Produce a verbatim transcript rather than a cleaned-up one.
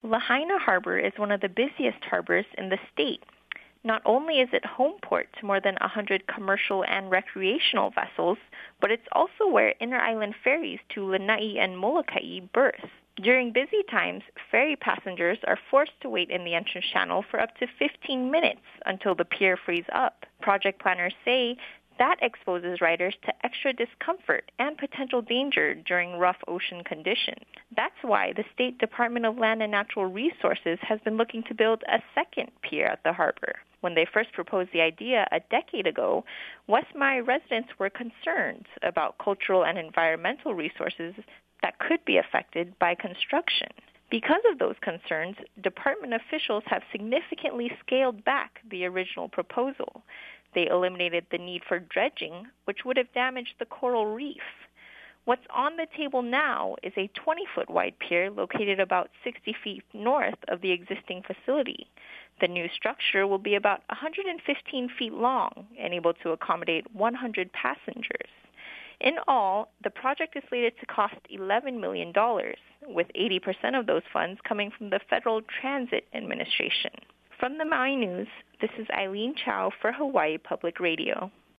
Lahaina Harbor is one of the busiest harbors in the state. Not only is it home port to more than one hundred commercial and recreational vessels, but it's also where inter-island ferries to Lanai and Molokai berth. During busy times, ferry passengers are forced to wait in the entrance channel for up to fifteen minutes until the pier frees up. Project planners say that exposes riders to extra discomfort and potential danger during rough ocean conditions. That's why the State Department of Land and Natural Resources has been looking to build a second pier at the harbor. When they first proposed the idea a decade ago, West Maui residents were concerned about cultural and environmental resources that could be affected by construction. Because of those concerns, department officials have significantly scaled back the original proposal. They eliminated the need for dredging, which would have damaged the coral reef. What's on the table now is a twenty-foot wide pier located about sixty feet north of the existing facility. The new structure will be about one hundred fifteen feet long and able to accommodate one hundred passengers. In all, the project is slated to cost eleven million dollars, with eighty percent of those funds coming from the Federal Transit Administration. From the Maui News, this is Eileen Chow for Hawaii Public Radio.